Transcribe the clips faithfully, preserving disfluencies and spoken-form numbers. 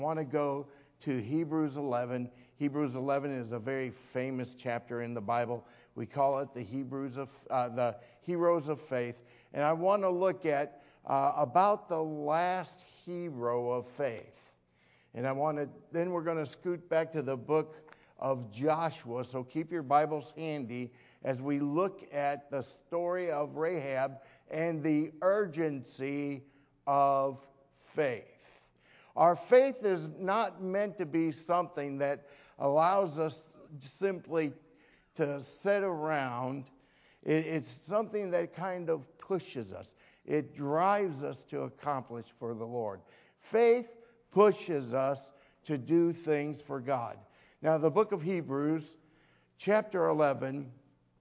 I want to go to Hebrews eleven. Hebrews eleven is a very famous chapter in the Bible. We call it the Hebrews of uh, the Heroes of Faith, and I want to look at uh, about the last hero of faith. And I want to then we're going to scoot back to the book of Joshua. So keep your Bibles handy as we look at the story of Rahab and the urgency of faith. Our faith is not meant to be something that allows us simply to sit around. It's something that kind of pushes us. It drives us to accomplish for the Lord. Faith pushes us to do things for God. Now, the book of Hebrews, chapter eleven,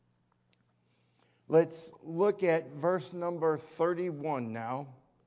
let's look at verse number thirty-one now.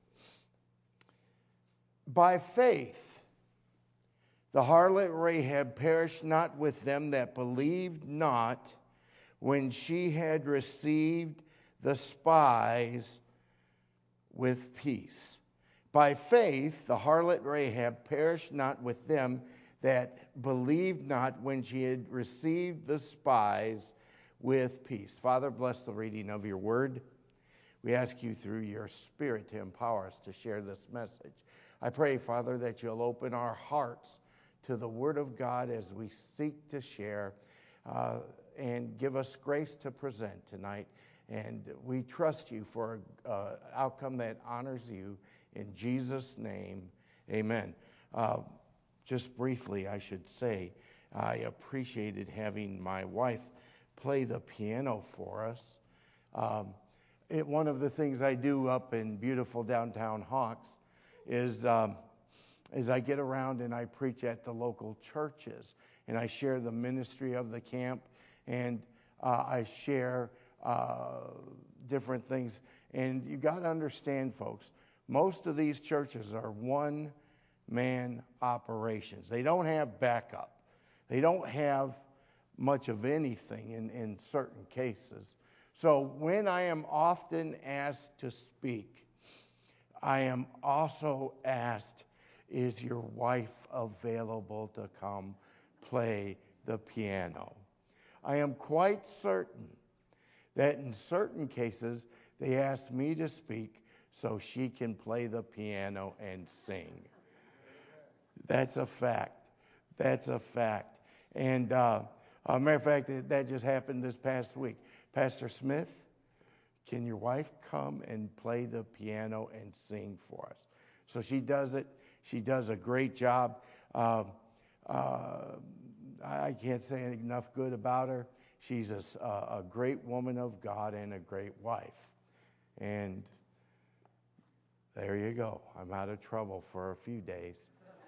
By faith, the harlot Rahab perished not with them that believed not when she had received the spies with peace. By faith, the harlot Rahab perished not with them that believed not when she had received the spies with peace. Father, bless the reading of your word. We ask you through your Spirit to empower us to share this message. I pray, Father, that you'll open our hearts to the Word of God as we seek to share uh, and give us grace to present tonight. And we trust you for an uh, outcome that honors you. In Jesus' name, amen. Uh, just briefly, I should say, I appreciated having my wife play the piano for us. Um, it, one of the things I do up in beautiful downtown Hawks is um, is I get around and I preach at the local churches, and I share the ministry of the camp, and uh, I share uh, different things. And you got to understand, folks, most of these churches are one-man operations. They don't have backup. They don't have much of anything in, in certain cases. So when I am often asked to speak, I am also asked, is your wife available to come play the piano? I am quite certain that in certain cases they ask me to speak so she can play the piano and sing. That's a fact. That's a fact. And uh, a matter of fact, that just happened this past week. Pastor Smith, can your wife come and play the piano and sing for us? So she does it. She does a great job. Uh, uh, I can't say enough good about her. She's a, a great woman of God and a great wife. And there you go. I'm out of trouble for a few days.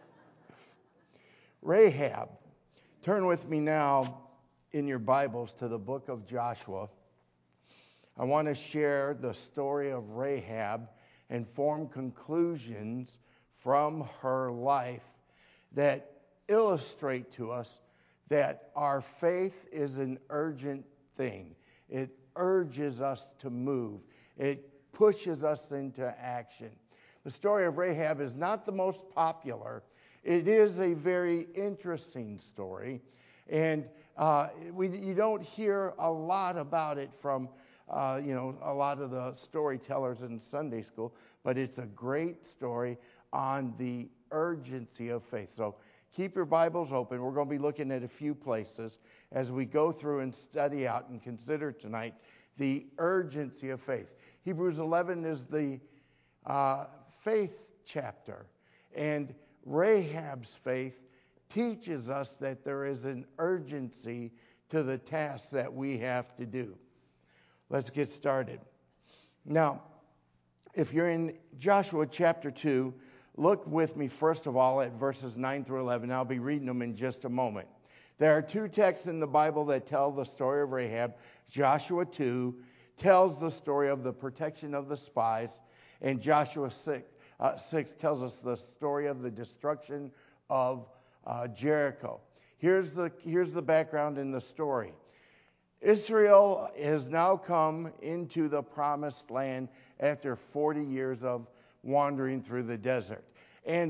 Rahab. Turn with me now in your Bibles to the book of Joshua. I want to share the story of Rahab and form conclusions from her life that illustrate to us that our faith is an urgent thing. It urges us to move. It pushes us into action. The story of Rahab is not the most popular. It is a very interesting story, and uh, we, you don't hear a lot about it from Uh, you know, a lot of the storytellers in Sunday school, but it's a great story on the urgency of faith. So keep your Bibles open. We're going to be looking at a few places as we go through and study out and consider tonight the urgency of faith. Hebrews eleven is the uh, faith chapter, and Rahab's faith teaches us that there is an urgency to the tasks that we have to do. Let's get started. Now, if you're in Joshua chapter two, look with me first of all at verses nine through eleven. I'll be reading them in just a moment. There are two texts in the Bible that tell the story of Rahab. Joshua two tells the story of the protection of the spies, and Joshua six, uh, six tells us the story of the destruction of uh, Jericho. Here's the, here's the background in the story. Israel has now come into the promised land after forty years of wandering through the desert. And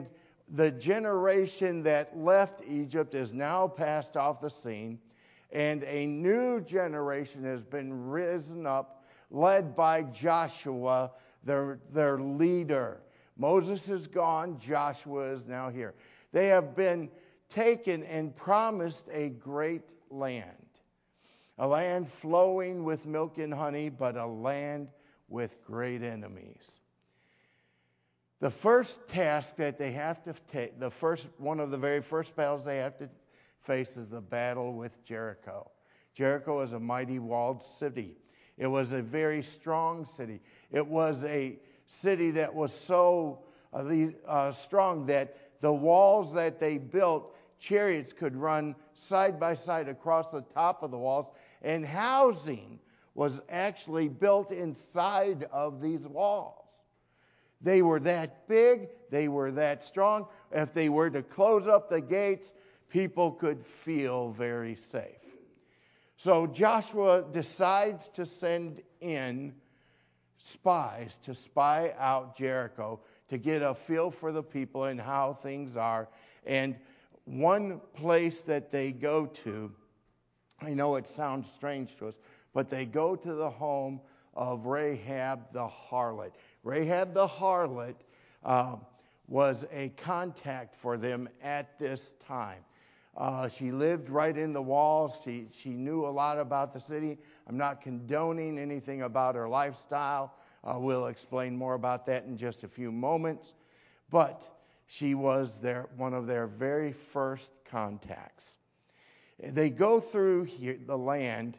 the generation that left Egypt is now passed off the scene, and a new generation has been risen up, led by Joshua, their, their leader. Moses is gone, Joshua is now here. They have been taken and promised a great land. A land flowing with milk and honey, but a land with great enemies. The first task that they have to take, the first one of the very first battles they have to face is the battle with Jericho. Jericho is a mighty walled city. It was a very strong city. It was a city that was so uh, the, uh, strong that the walls that they built, chariots could run side by side across the top of the walls, and housing was actually built inside of these walls. They were that big, they were that strong. If they were to close up the gates, people could feel very safe. So Joshua decides to send in spies to spy out Jericho, to get a feel for the people and how things are. And one place that they go to, I know it sounds strange to us, but they go to the home of Rahab the harlot. Rahab the harlot uh, was a contact for them at this time. Uh, she lived right in the walls. She, she knew a lot about the city. I'm not condoning anything about her lifestyle. Uh, we'll explain more about that in just a few moments. But she was their, one of their very first contacts. They go through here, the land,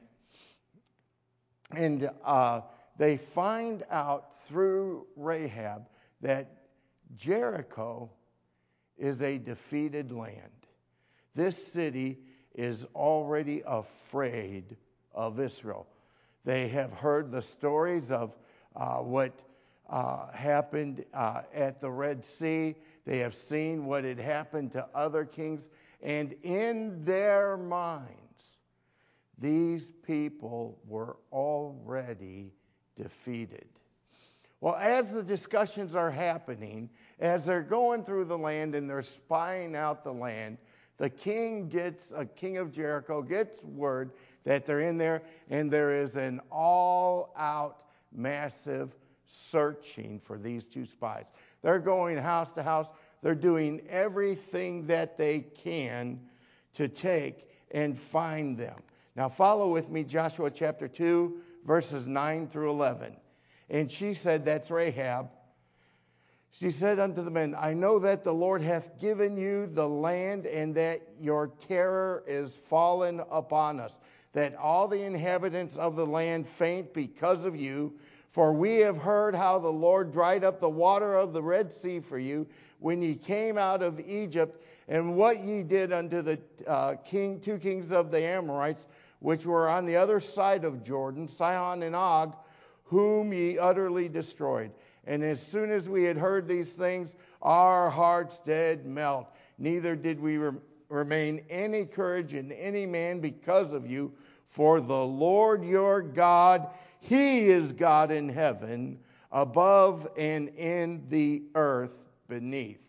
and uh, they find out through Rahab that Jericho is a defeated land. This city is already afraid of Israel. They have heard the stories of uh, what uh, happened uh, at the Red Sea. They have seen what had happened to other kings. And in their minds, these people were already defeated. Well, as the discussions are happening, as they're going through the land and they're spying out the land, the king gets, a king of Jericho gets word that they're in there, and there is an all-out massive searching for these two spies. They're going house to house. They're doing everything that they can to take and find them. Now follow with me, Joshua chapter two, verses nine through eleven. And she said, that's Rahab. She said unto the men, I know that the Lord hath given you the land, and that your terror is fallen upon us, that all the inhabitants of the land faint because of you. For we have heard how the Lord dried up the water of the Red Sea for you when ye came out of Egypt, and what ye did unto the uh, king, two kings of the Amorites, which were on the other side of Jordan, Sihon and Og, whom ye utterly destroyed. And as soon as we had heard these things, our hearts did melt. Neither did we rem- remain any courage in any man because of you. For the Lord your God, He is God in heaven, above and in the earth beneath.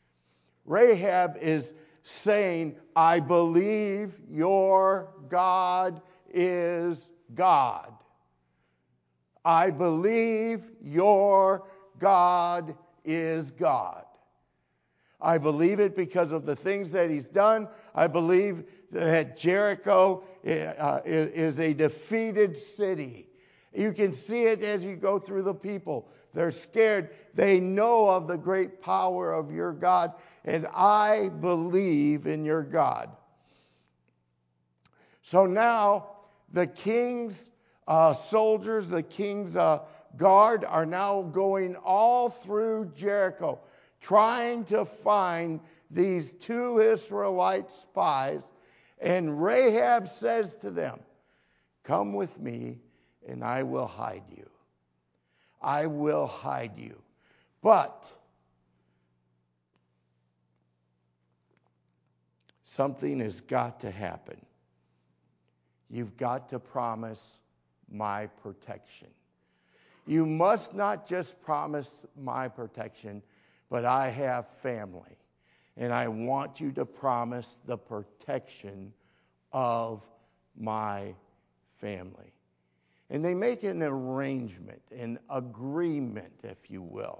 Rahab is saying, I believe your God is God. I believe your God is God. I believe it because of the things that He's done. I believe that Jericho uh, is a defeated city. You can see it as you go through the people. They're scared. They know of the great power of your God, and I believe in your God. So now the king's uh, soldiers, the king's uh, guard are now going all through Jericho, trying to find these two Israelite spies. And Rahab says to them, come with me and I will hide you. I will hide you. But something has got to happen. You've got to promise my protection. You must not just promise my protection, but I have family. and I want you to promise the protection of my family. And they make an arrangement, an agreement, if you will.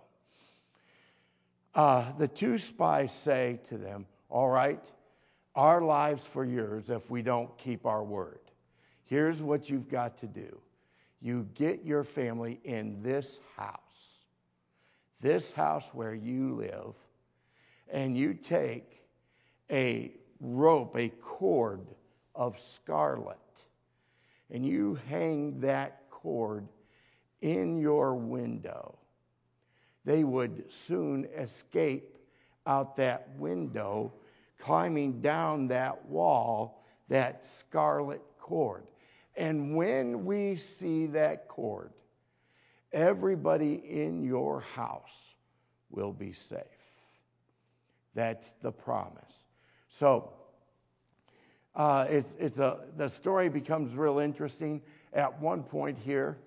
Uh, the two spies say to them, all right, our lives for yours if we don't keep our word. Here's what you've got to do. You get your family in this house, this house where you live, and you take a rope, a cord of scarlet, and you hang that cord in your window. They would soon escape out that window, climbing down that wall, that scarlet cord. And when we see that cord, everybody in your house will be safe. That's the promise. So uh, it's it's a the story becomes real interesting at one point here.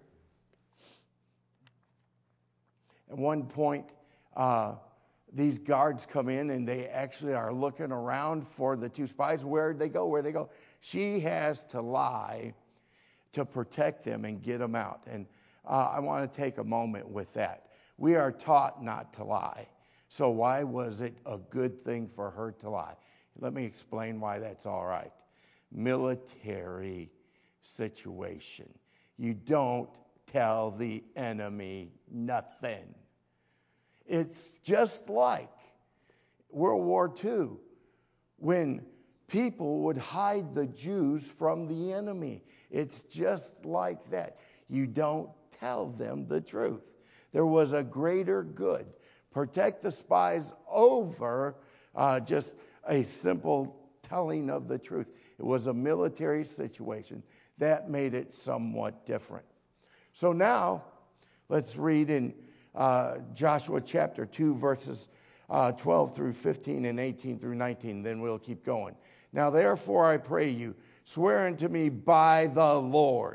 At one point, uh, these guards come in and they actually are looking around for the two spies. Where'd they go? Where'd they go? She has to lie to protect them and get them out. And uh, I want to take a moment with that. We are taught not to lie. So why was it a good thing for her to lie? Let me explain why that's all right. Military situation. You don't tell the enemy nothing. It's just like World War Two, when people would hide the Jews from the enemy. It's just like that. You don't tell them the truth. There was a greater good. Protect the spies over uh, just a simple telling of the truth. It was a military situation. That made it somewhat different. So now, let's read in uh, Joshua chapter two, verses uh, twelve through fifteen and eighteen through nineteen. Then we'll keep going. Now, therefore, I pray you, swear unto me by the Lord,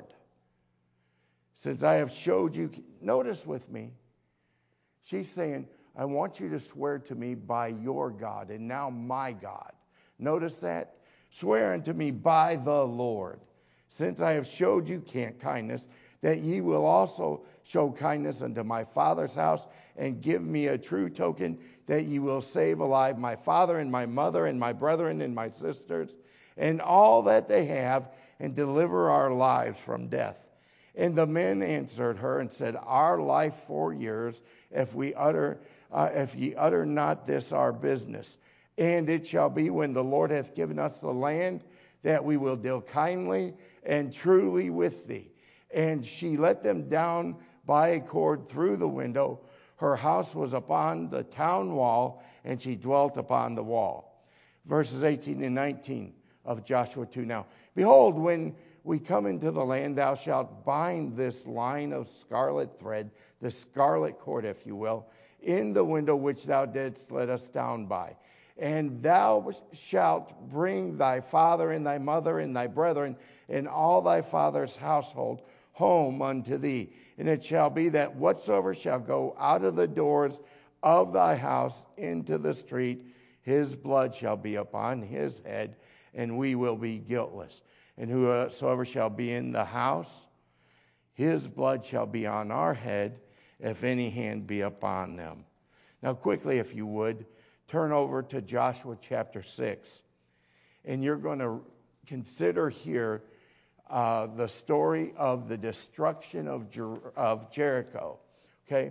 since I have showed you. Notice with me, she's saying, I want you to swear to me by your God and now my God. Notice that? Swear unto me by the Lord, since I have showed you kindness, that ye will also show kindness unto my father's house, and give me a true token that ye will save alive my father and my mother and my brethren and my sisters, and all that they have, and deliver our lives from death. And the men answered her and said, our life for yours, if we utter, uh, if ye utter not this our business. And it shall be, when the Lord hath given us the land, that we will deal kindly and truly with thee. And she let them down by a cord through the window. Her house was upon the town wall, and she dwelt upon the wall. Verses eighteen and nineteen of Joshua two now. Behold, when we come into the land, thou shalt bind this line of scarlet thread, the scarlet cord, if you will, in the window which thou didst let us down by. And thou shalt bring thy father and thy mother and thy brethren and all thy father's household home unto thee. And it shall be that whatsoever shall go out of the doors of thy house into the street, his blood shall be upon his head, and we will be guiltless. And whosoever shall be in the house, his blood shall be on our head, if any hand be upon them. Now quickly, if you would, turn over to Joshua chapter six. And you're going to consider here uh, the story of the destruction of, Jer- of Jericho. Okay?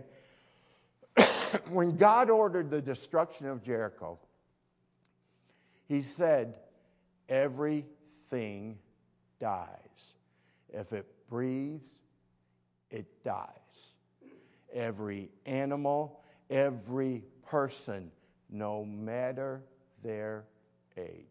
When God ordered the destruction of Jericho, he said, everything dies. If it breathes, it dies. Every animal, every person, no matter their age,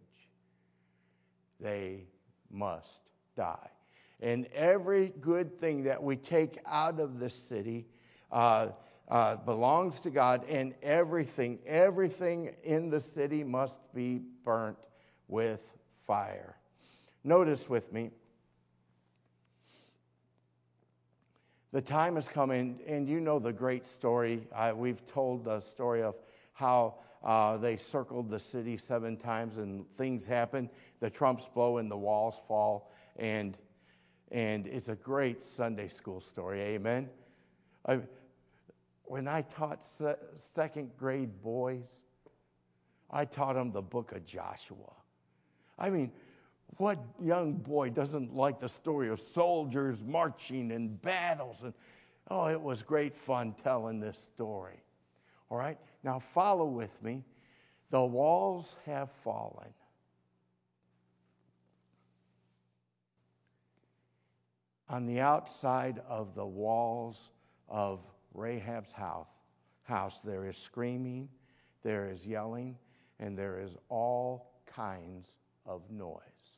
they must die. And every good thing that we take out of the city uh, uh, belongs to God, and everything, everything in the city must be burnt with fire. Notice with me, the time has come, and, and you know the great story. Uh, we've told the story of how Uh, they circled the city seven times, and things happen. The trumps blow and the walls fall, and and it's a great Sunday school story. Amen. I, when I taught se- second grade boys, I taught them the book of Joshua. I mean, what young boy doesn't like the story of soldiers marching and battles? And oh, it was great fun telling this story. All right, now follow with me. The walls have fallen. On the outside of the walls of Rahab's house, house, there is screaming, there is yelling, and there is all kinds of noise.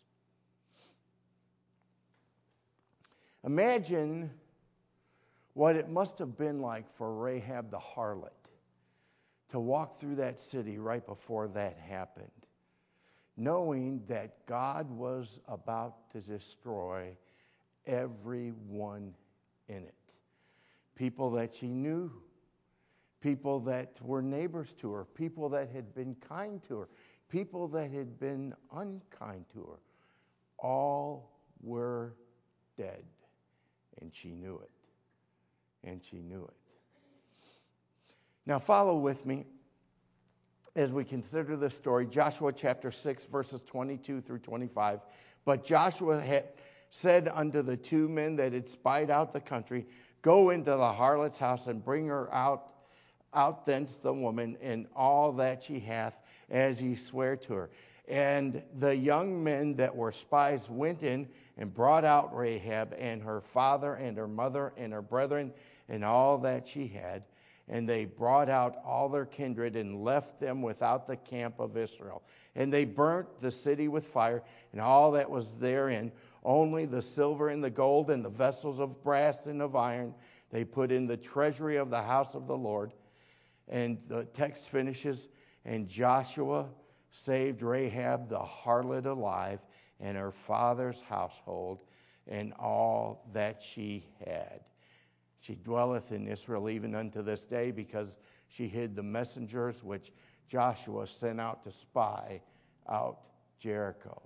Imagine what it must have been like for Rahab the harlot to walk through that city right before that happened, knowing that God was about to destroy everyone in it. People that she knew, people that were neighbors to her, people that had been kind to her, people that had been unkind to her, all were dead. And she knew it. And she knew it. Now follow with me as we consider this story. Joshua chapter six, verses twenty-two through twenty-five. But Joshua had said unto the two men that had spied out the country, Go into the harlot's house and bring her out, out thence the woman and all that she hath, as ye swear to her. And the young men that were spies went in and brought out Rahab and her father and her mother and her brethren and all that she had. And they brought out all their kindred and left them without the camp of Israel. And they burnt the city with fire and all that was therein. Only the silver and the gold and the vessels of brass and of iron they put in the treasury of the house of the Lord. And the text finishes, and Joshua saved Rahab the harlot alive, and her father's household, and all that she had. She dwelleth in Israel even unto this day, because she hid the messengers which Joshua sent out to spy out Jericho.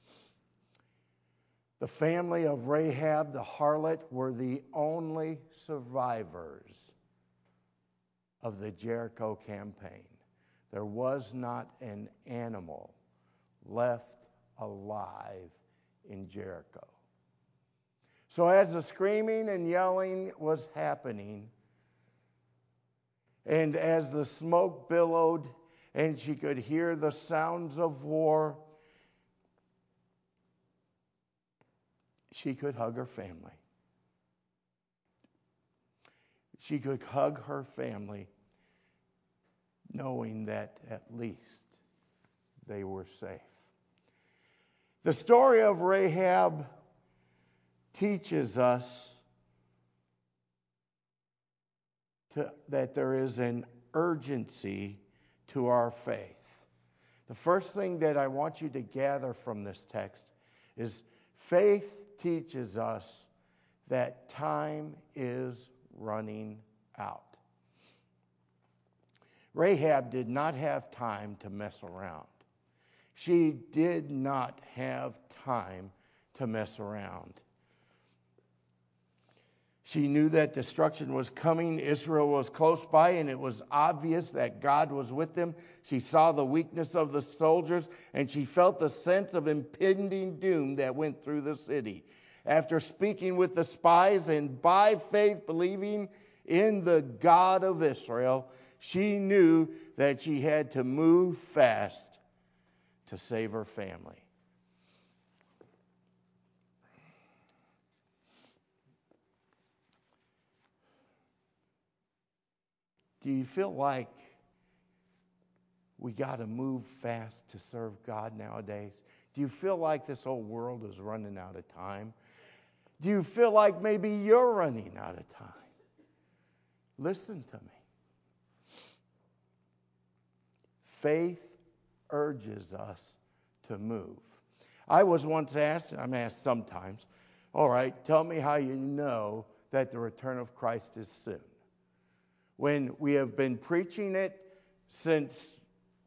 The family of Rahab the harlot were the only survivors of the Jericho campaign. There was not an animal left alive in Jericho. So as the screaming and yelling was happening, and as the smoke billowed and she could hear the sounds of war, she could hug her family. She could hug her family knowing that at least they were safe. The story of Rahab teaches us to, that there is an urgency to our faith. The first thing that I want you to gather from this text is faith teaches us that time is running out. Rahab did not have time to mess around. She did not have time to mess around. She knew that destruction was coming. Israel was close by, and it was obvious that God was with them. She saw the weakness of the soldiers, and she felt the sense of impending doom that went through the city. After speaking with the spies and by faith believing in the God of Israel, she knew that she had to move fast to save her family. Do you feel like we got to move fast to serve God nowadays? Do you feel like this whole world is running out of time? Do you feel like maybe you're running out of time? Listen to me. Faith urges us to move. I was once asked, I'm asked sometimes, all right, tell me how you know that the return of Christ is soon. When we have been preaching it since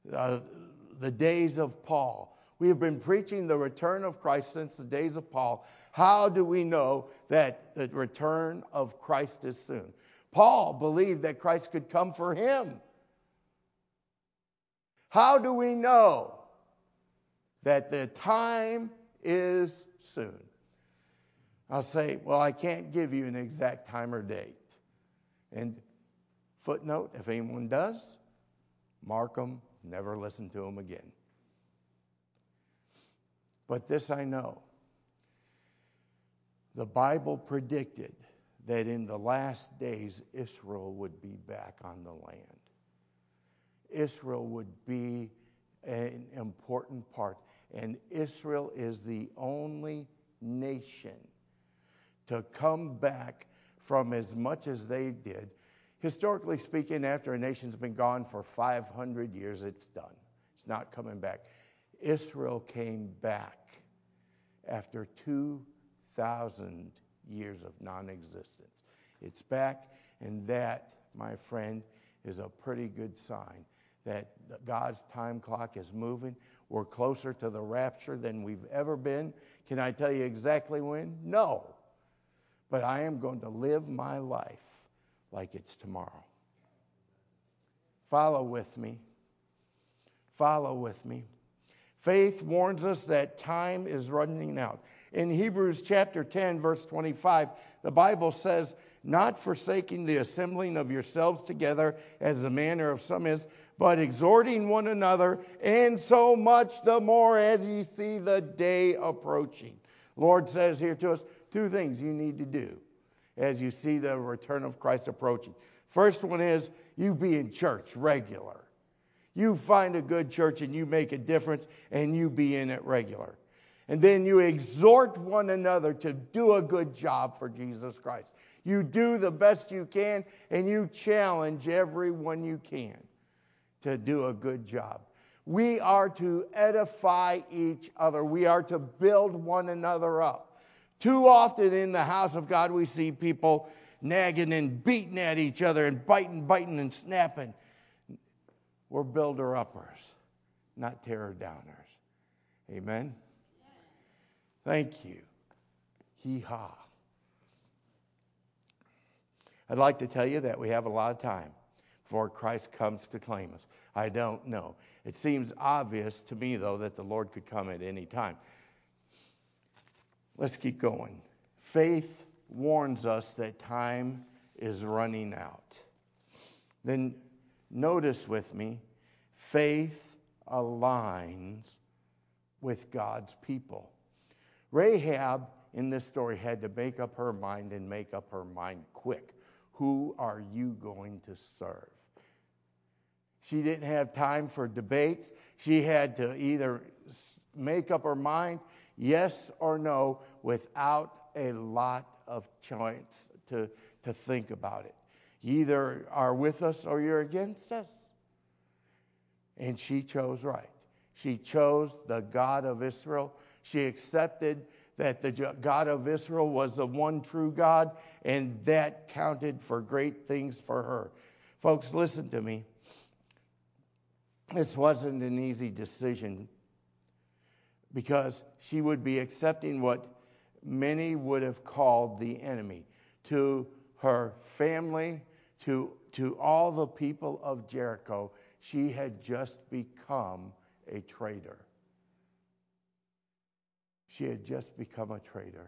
uh, the days of Paul. We have been preaching the return of Christ since the days of Paul. How do we know that the return of Christ is soon? Paul believed that Christ could come for him. How do we know that the time is soon? I'll say, well, I can't give you an exact time or date. And footnote, if anyone does, mark them, never listen to them again. But this I know. The Bible predicted that in the last days Israel would be back on the land. Israel would be an important part. And Israel is the only nation to come back from as much as they did. Historically speaking, after a nation's been gone for five hundred years, it's done. It's not coming back. Israel came back after two thousand years of non-existence. It's back, and that, my friend, is a pretty good sign that God's time clock is moving. We're closer to the rapture than we've ever been. Can I tell you exactly when? No. But I am going to live my life like it's tomorrow. Follow with me. Follow with me. Faith warns us that time is running out. In Hebrews chapter ten, verse twenty-five, the Bible says, not forsaking the assembling of yourselves together as the manner of some is, but exhorting one another, and so much the more as ye see the day approaching. Lord says here to us, two things you need to do as you see the return of Christ approaching. First one is you be in church regular. You find a good church and you make a difference and you be in it regular. And then you exhort one another to do a good job for Jesus Christ. You do the best you can and you challenge everyone you can to do a good job. We are to edify each other. We are to build one another up. Too often in the house of God we see people nagging and beating at each other and biting, biting and snapping. We're builder-uppers, not tear-downers. Amen? Thank you. Hee-haw. I'd like to tell you that we have a lot of time before Christ comes to claim us. I don't know. It seems obvious to me, though, that the Lord could come at any time. Let's keep going. Faith warns us that time is running out. Then notice with me, faith aligns with God's people. Rahab, in this story, had to make up her mind and make up her mind quick. Who are you going to serve? She didn't have time for debates. She had to either make up her mind, yes or no, without a lot of choice to, to think about it. You either are with us or you're against us. And she chose right. She chose the God of Israel. She accepted that the God of Israel was the one true God, and that counted for great things for her. Folks, listen to me. This wasn't an easy decision because she would be accepting what many would have called the enemy. To her family, to, to all the people of Jericho, she had just become a traitor. She had just become a traitor.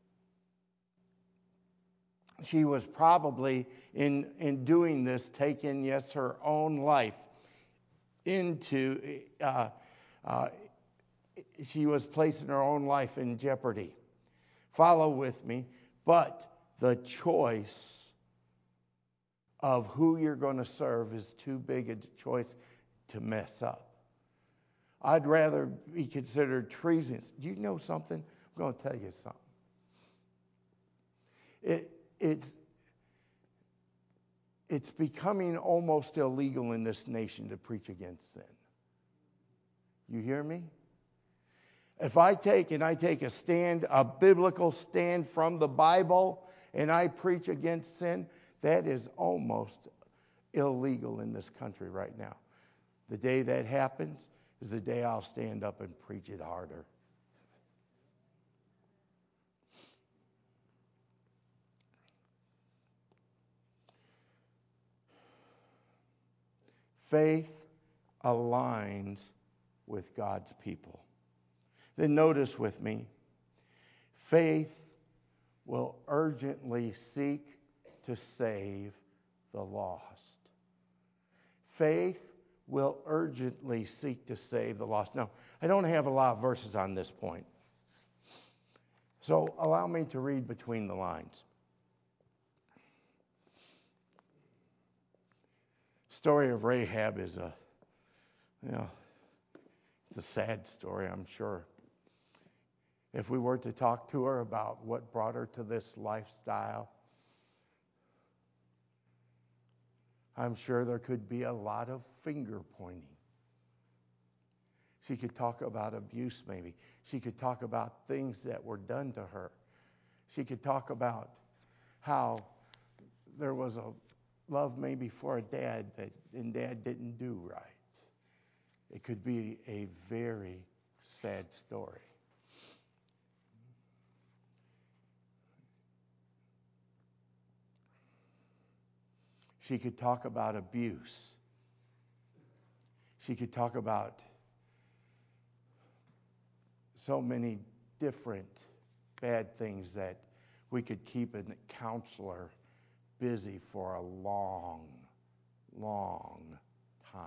She was probably, in, in doing this, taking, yes, her own life into, uh, uh, she was placing her own life in jeopardy. Follow with me. But the choice of who you're going to serve is too big a choice to mess up. I'd rather be considered treasonous. Do you know something? I'm going to tell you something. It, it's, it's becoming almost illegal in this nation to preach against sin. You hear me? If I take and I take a stand, a biblical stand from the Bible, and I preach against sin, that is almost illegal in this country right now. The day that happens is the day I'll stand up and preach it harder. Faith aligns with God's people. Then notice with me, faith will urgently seek to save the lost. Faith will urgently seek to save the lost. Now, I don't have a lot of verses on this point, so allow me to read between the lines. Story of Rahab is a, you know, it's a sad story, I'm sure. If we were to talk to her about what brought her to this lifestyle, I'm sure there could be a lot of finger pointing. She could talk about abuse maybe. She could talk about things that were done to her. She could talk about how there was a love maybe for a dad that and dad didn't do right. It could be a very sad story. She could talk about abuse. She could talk about so many different bad things that we could keep a counselor busy for a long, long time.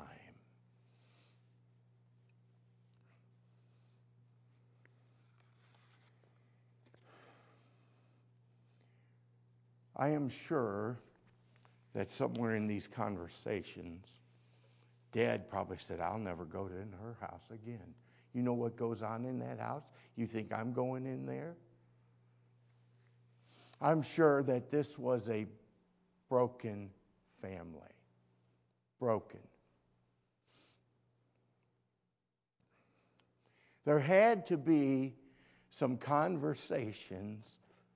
I am sure that somewhere in these conversations, Dad probably said, I'll never go to in her house again. You know what goes on in that house? You think I'm going in there? I'm sure that this was a broken family. Broken. There had to be some conversations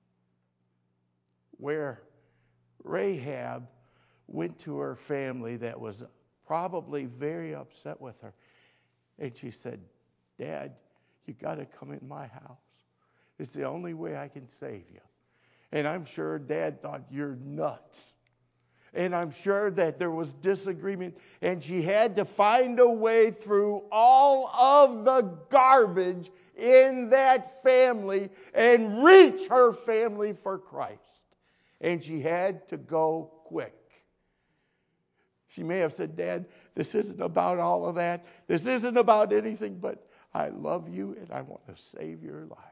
where Rahab went to her family that was probably very upset with her. And she said, Dad, you got to come in my house. It's the only way I can save you. And I'm sure Dad thought, you're nuts. And I'm sure that there was disagreement. And she had to find a way through all of the garbage in that family and reach her family for Christ. And she had to go quick. She may have said, Dad, this isn't about all of that. This isn't about anything, but I love you and I want to save your life.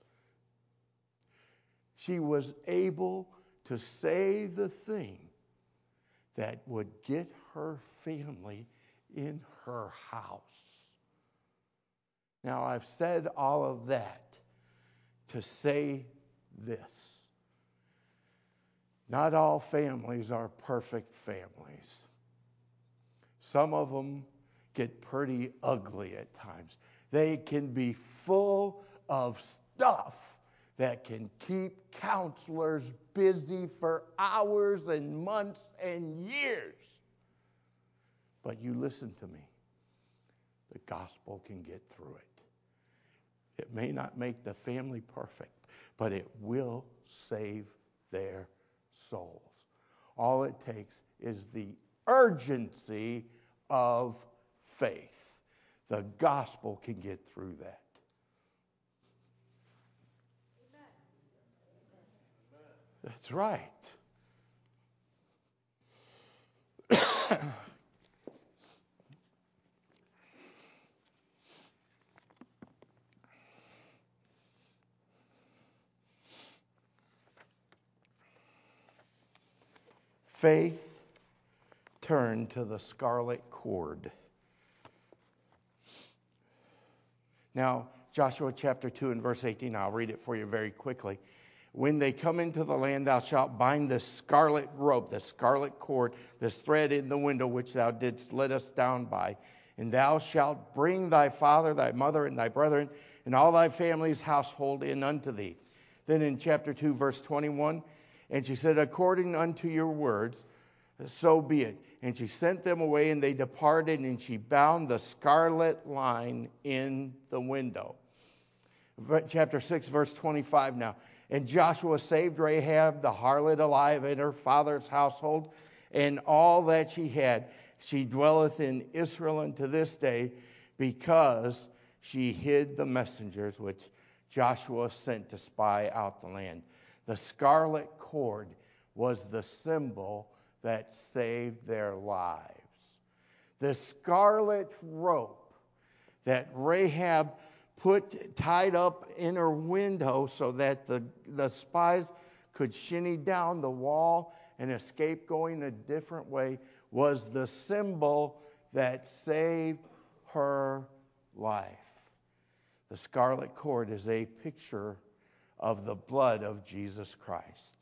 She was able to say the thing that would get her family in her house. Now, I've said all of that to say this. Not all families are perfect families. Some of them get pretty ugly at times. They can be full of stuff that can keep counselors busy for hours and months and years. But you listen to me. The gospel can get through it. It may not make the family perfect, but it will save their souls. All it takes is the urgency of faith. The gospel can get through that. That's right. Faith turned to the scarlet cord. Now, Joshua chapter two and verse eighteen, I'll read it for you very quickly. When they come into the land, thou shalt bind the scarlet rope, the scarlet cord, this thread in the window which thou didst let us down by. And thou shalt bring thy father, thy mother, and thy brethren, and all thy family's household in unto thee. Then in chapter two, verse twenty-one, and she said, according unto your words, so be it. And she sent them away, and they departed, and she bound the scarlet line in the window. Chapter six, verse twenty-five now. And Joshua saved Rahab, the harlot, alive in her father's household, and all that she had. She dwelleth in Israel unto this day, because she hid the messengers which Joshua sent to spy out the land. The scarlet cord was the symbol that saved their lives. The scarlet rope that Rahab put tied up in her window so that the, the spies could shinny down the wall and escape going a different way was the symbol that saved her life. The scarlet cord is a picture of the blood of Jesus Christ.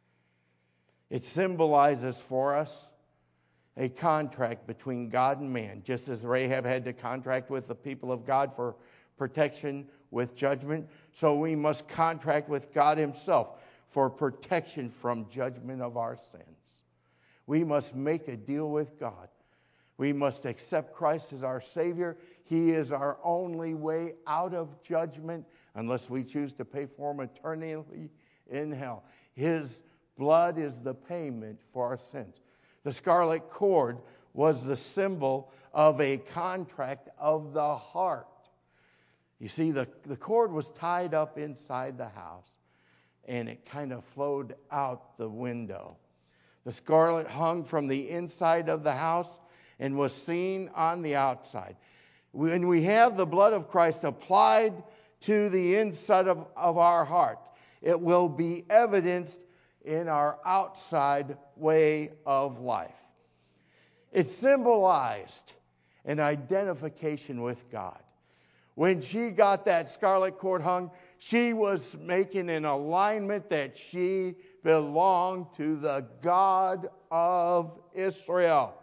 It symbolizes for us a contract between God and man, just as Rahab had to contract with the people of God for protection with judgment, so we must contract with God himself for protection from judgment of our sins. We must make a deal with God. We must accept Christ as our Savior. He is our only way out of judgment, unless we choose to pay for him eternally in hell. His blood is the payment for our sins. The scarlet cord was the symbol of a contract of the heart. You see, the, the cord was tied up inside the house, and it kind of flowed out the window. The scarlet hung from the inside of the house and was seen on the outside. When we have the blood of Christ applied to the inside of, of our heart, it will be evidenced in our outside way of life. It symbolized an identification with God. When she got that scarlet cord hung, she was making an alignment that she belonged to the God of Israel.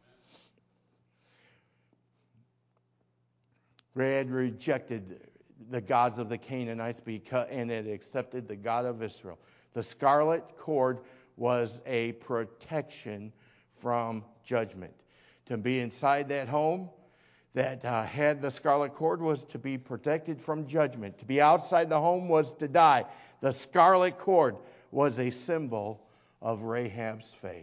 Rahab rejected the gods of the Canaanites because, and it accepted the God of Israel. The scarlet cord was a protection from judgment. To be inside that home that uh, had the scarlet cord was to be protected from judgment. To be outside the home was to die. The scarlet cord was a symbol of Rahab's faith.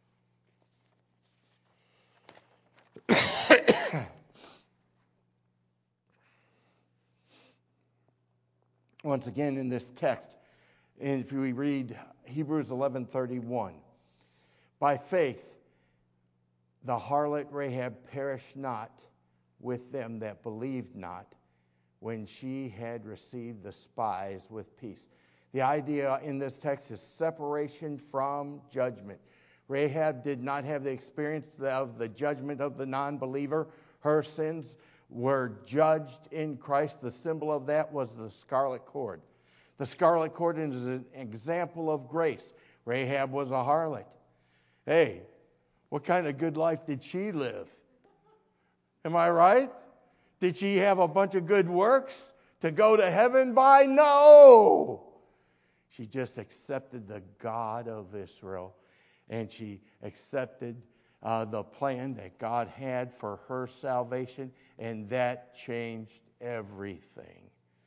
Once again in this text, and if we read Hebrews eleven thirty-one, by faith the harlot Rahab perished not with them that believed not, when she had received the spies with peace. The idea in this text is separation from judgment. Rahab did not have the experience of the judgment of the non-believer. Her sins were judged in Christ. The symbol of that was the scarlet cord. The scarlet cord is an example of grace. Rahab was a harlot. Hey, what kind of good life did she live? Am I right? Did she have a bunch of good works to go to heaven by? No! She just accepted the God of Israel, and she accepted uh, the plan that God had for her salvation, and that changed everything.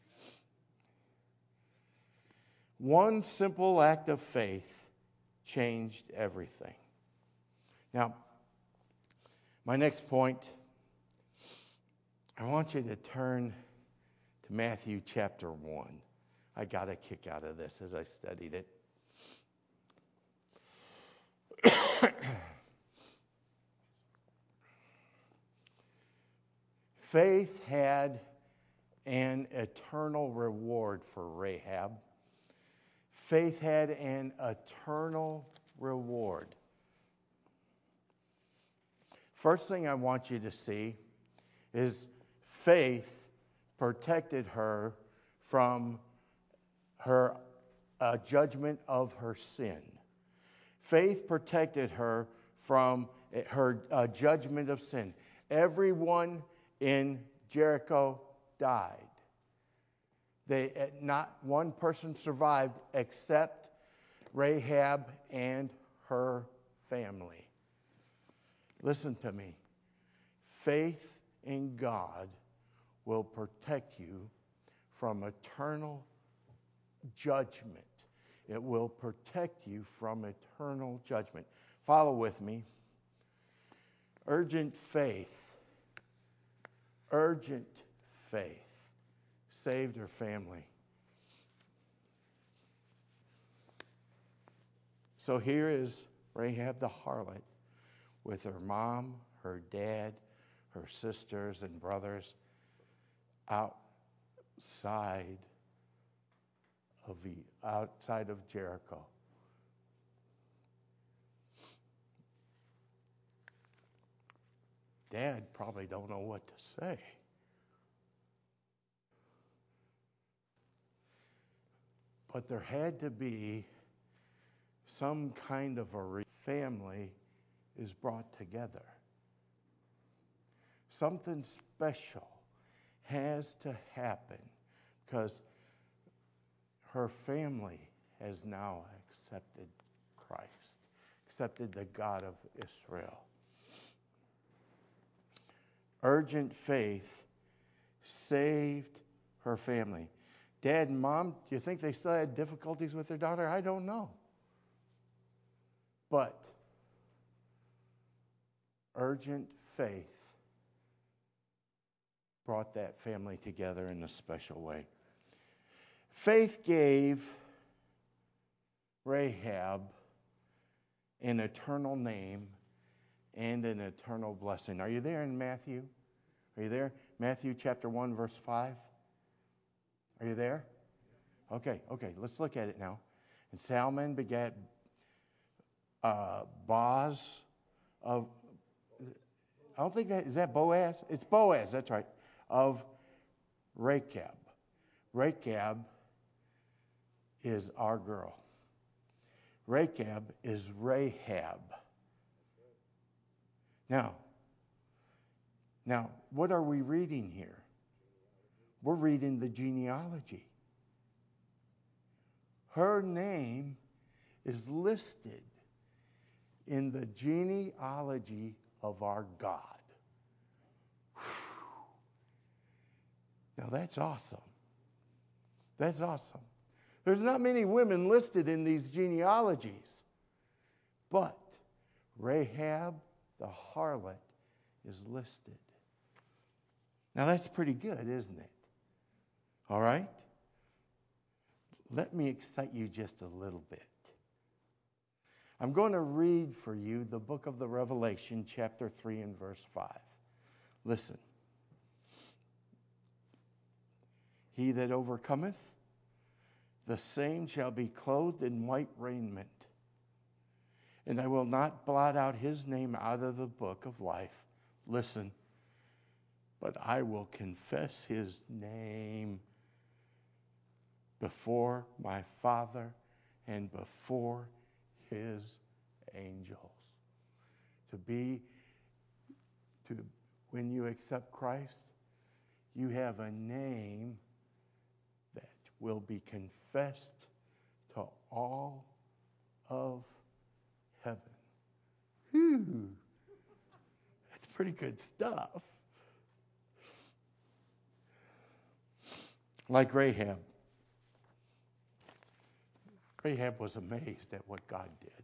One simple act of faith changed everything. Now, my next point, I want you to turn to Matthew chapter one. I got a kick out of this as I studied it. Faith had an eternal reward for Rahab. Faith had an eternal reward. First thing I want you to see is faith protected her from her uh, judgment of her sin. Faith protected her from her uh, judgment of sin. Everyone in Jericho died. They, not one person survived except Rahab and her family. Listen to me. Faith in God will protect you from eternal judgment. It will protect you from eternal judgment. Follow with me. Urgent faith. Urgent faith saved her family. So here is Rahab the harlot with her mom, her dad, her sisters and brothers outside of the outside of Jericho. Dad probably don't know what to say. But there had to be some kind of a re- family is brought together. Something special has to happen because her family has now accepted Christ, accepted the God of Israel. Urgent faith saved her family. Dad and Mom, do you think they still had difficulties with their daughter? I don't know. But urgent faith brought that family together in a special way. Faith gave Rahab an eternal name and an eternal blessing. Are you there in Matthew? Are you there? Matthew chapter one, verse five. Are you there? Okay, okay, let's look at it now. And Salmon begat uh, Boaz of, I don't think that, is that Boaz? It's Boaz, that's right, of Rechab. Rechab is our girl. Rechab is Rahab. Now, now, what are we reading here? We're reading the genealogy. Her name is listed in the genealogy of our God. Whew. Now that's awesome. That's awesome. There's not many women listed in these genealogies, but Rahab the harlot is listed. Now that's pretty good, isn't it? All right? Let me excite you just a little bit. I'm going to read for you the book of the Revelation, chapter three and verse five. Listen. He that overcometh, the same shall be clothed in white raiment. And I will not blot out his name out of the book of life. Listen. But I will confess his name before my Father and before his angels. To be, to when you accept Christ, you have a name that will be confessed to all of heaven. Whew. That's pretty good stuff. Like Rahab. Rahab was amazed at what God did.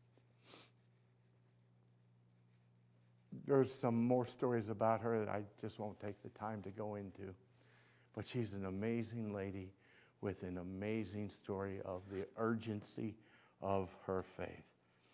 There's some more stories about her that I just won't take the time to go into. But she's an amazing lady with an amazing story of the urgency of her faith.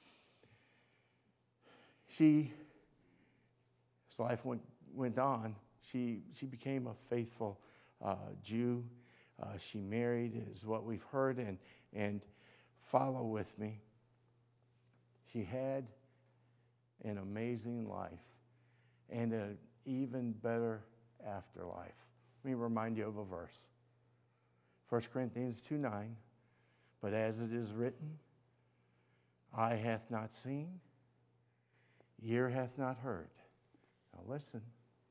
She, as life went, went on, she, she became a faithful uh, Jew. Uh, she married, is what we've heard, and, and follow with me. She had an amazing life and an even better afterlife. Let me remind you of a verse. First Corinthians two nine. But as it is written, eye hath not seen, ear hath not heard. Now listen.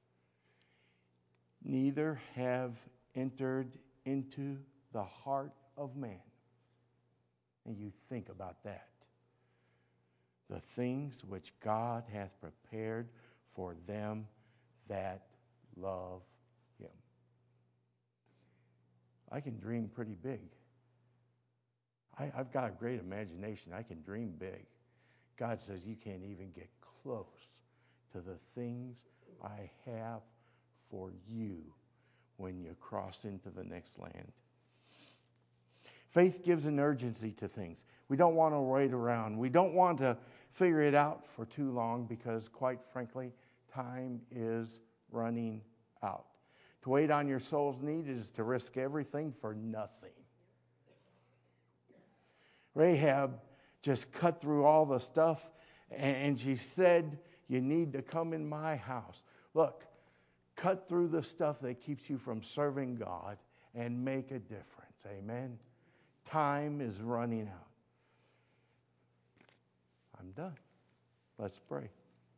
Neither have entered into the heart of man. And you think about that. the things which God hath prepared for them that love him. I can dream pretty big. I, I've got a great imagination. I can dream big. God says you can't even get close to the things I have for you when you cross into the next land. Faith gives an urgency to things. We don't want to wait around. We don't want to figure it out for too long because, quite frankly, time is running out. To wait on your soul's need is to risk everything for nothing. Rahab just cut through all the stuff and she said, you need to come in my house. Look, cut through the stuff that keeps you from serving God and make a difference. Amen. Time is running out. I'm done. Let's pray.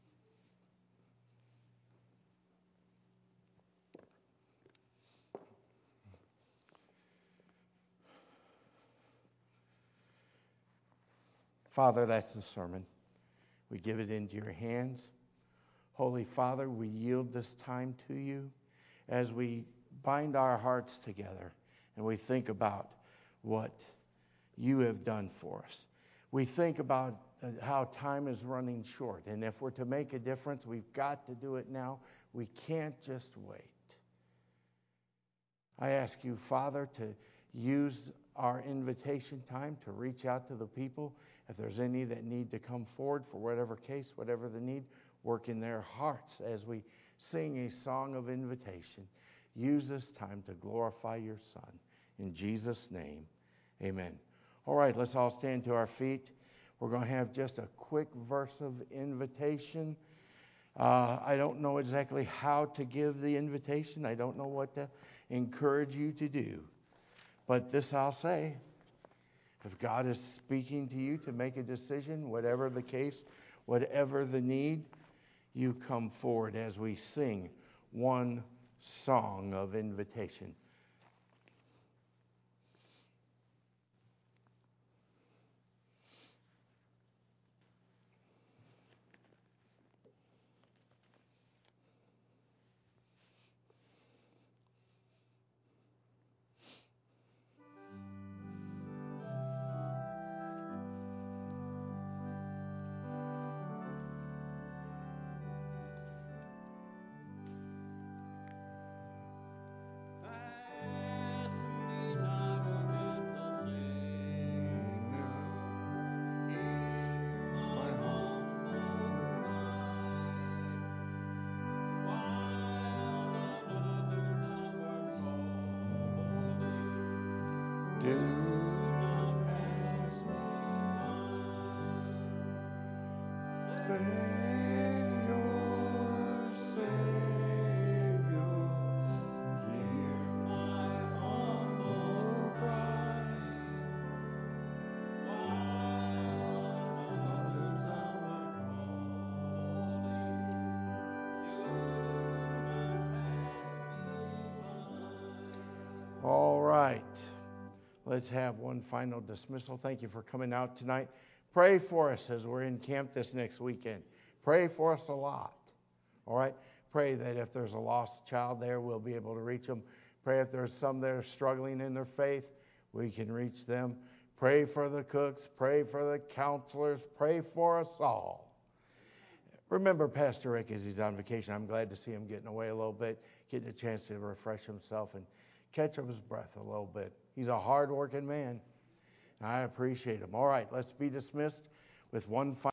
Father, that's the sermon. We give it into your hands. Holy Father, we yield this time to you as we bind our hearts together and we think about what you have done for us. We think about how time is running short, and if we're to make a difference, we've got to do it now. We can't just wait. I ask you, Father, to use our invitation time to reach out to the people. If there's any that need to come forward for whatever case, whatever the need, work in their hearts as we sing a song of invitation. Use this time to glorify your Son. In Jesus' name, amen. All right, let's all stand to our feet. We're going to have just a quick verse of invitation. Uh, I don't know exactly how to give the invitation. I don't know what to encourage you to do. But this I'll say. If God is speaking to you to make a decision, whatever the case, whatever the need, you come forward as we sing one song of invitation. All right. Let's have one final dismissal. Thank you for coming out tonight. Pray for us as we're in camp this next weekend. Pray for us a lot. All right? Pray that if there's a lost child there, we'll be able to reach them. Pray if there's some that are struggling in their faith, we can reach them. Pray for the cooks. Pray for the counselors. Pray for us all. Remember Pastor Rick as he's on vacation. I'm glad to see him getting away a little bit, getting a chance to refresh himself and catch up his breath a little bit. He's a hard-working man. I appreciate him. All right, let's be dismissed with one final